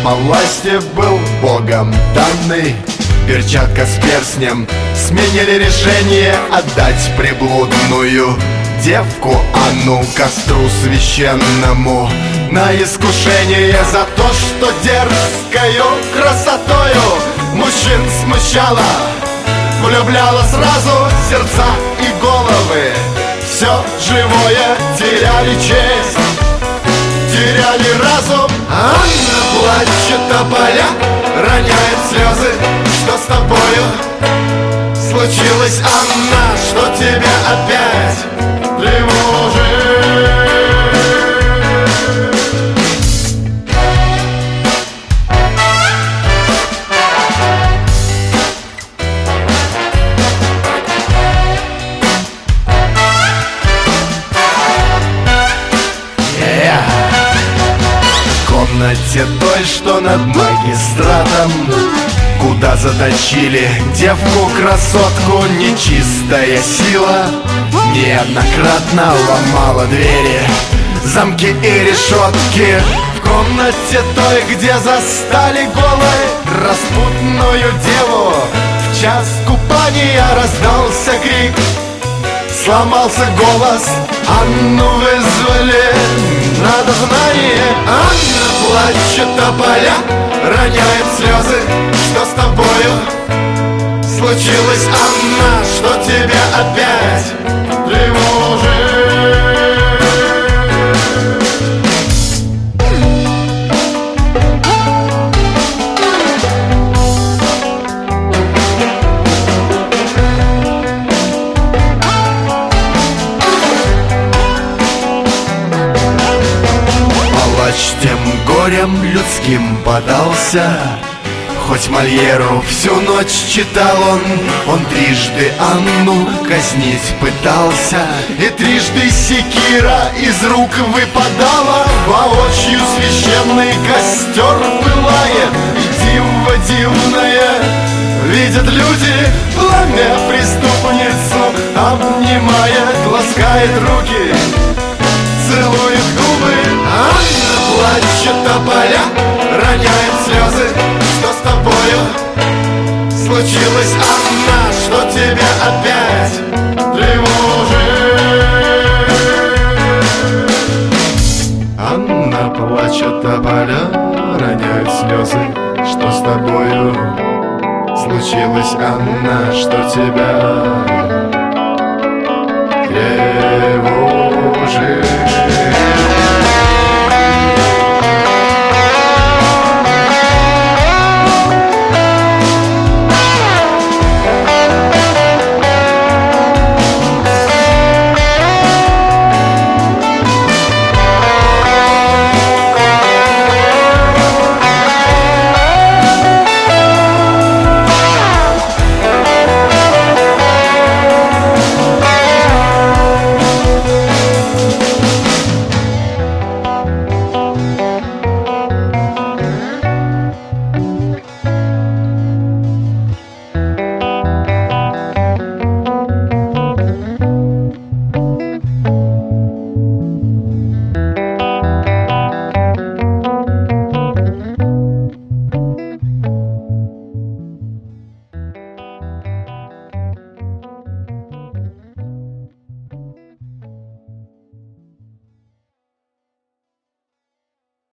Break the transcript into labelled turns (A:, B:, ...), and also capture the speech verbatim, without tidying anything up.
A: о власти был богом данный. Перчатка с перстнем сменили решение отдать приблудную девку Анну костру священному на искушение за то, что дерзкою красотою мужчин смущала, влюбляла сразу сердца и головы. Все живое теряли честь, теряли разум. Анна плачет о полях, роняет слезы. Что с тобою случилось, Анна? Что тебя опять тревожит? Yeah. В комнате той, что над магистратом, куда заточили девку-красотку нечистая сила, неоднократно ломала двери, замки и решетки. В комнате той, где застали голой распутную деву, в час купания раздался крик, сломался голос, Анну вызвали на дознание. Анна плачет о полях, роняет слезы. Что с тобою случилось, Анна? Что тебя опять тревожит? Палач тем горем людским подался, хоть Мольеру всю ночь читал он. Он трижды Анну казнить пытался, и трижды секира из рук выпадала. Воочию священный костер пылает, и диво дивное видят люди, пламя преступницу обнимает, ласкает руки, целует губы. Анна плачет о полях, роняет слезы. Что с тобою случилось, Анна? Что тебя опять тревожит? Анна плачет о полях, роняет слезы. Что с тобою случилось, Анна? Что тебя тревожит?